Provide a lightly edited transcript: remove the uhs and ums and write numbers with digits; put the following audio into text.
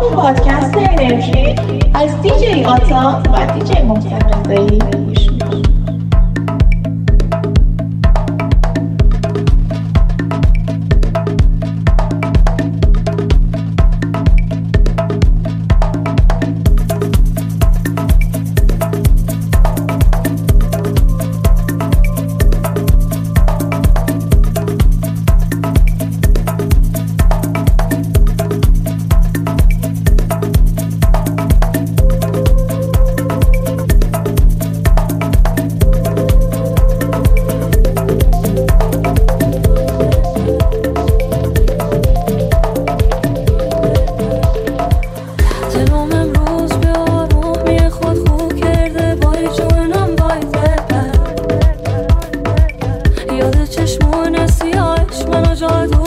به پادکست انرژی از دیجی آتا و دیجی محسن رضایی گوش